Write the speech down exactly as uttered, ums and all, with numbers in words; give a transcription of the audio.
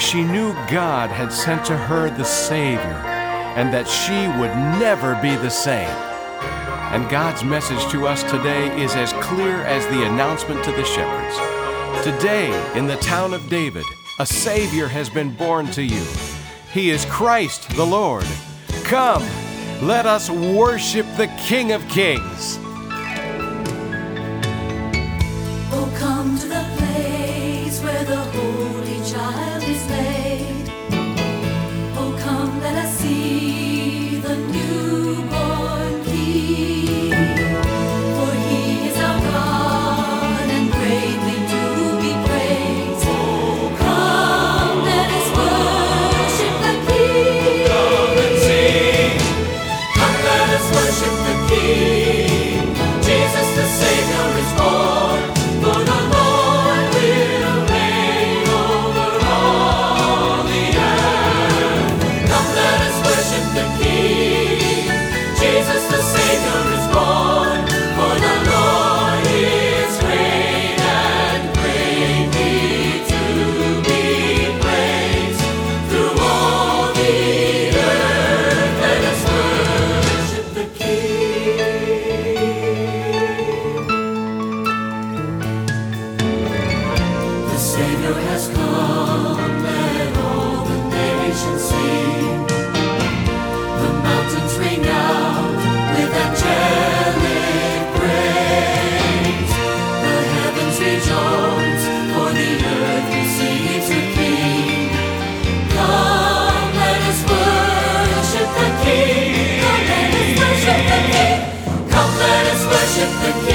She knew God had sent to her the Savior, and that she would never be the same. And God's message to us today is as clear as the announcement to the shepherds. Today, in the town of David, a Savior has been born to you. He is Christ the Lord. Come, let us worship the King of Kings. Oh, come to the place where the Holy Child is laid. Oh, come, let us see the newborn King. For He is our God and greatly to be praised. Oh, come, let us worship the King. Come and sing. Come, let us worship the King. Jesus the Savior is born. For the Lord will reign over all the earth. Come, let us worship the King. Jesus the Savior is born. For the Lord is great and greatly to be praised. Through all the earth, let us worship the King. The Savior has come, let all the nations sing. The mountains ring out with angelic praise. The heavens rejoice, for the earth receives a King. Come, let us worship the King. Come, let us worship the King. Come, let us worship the King.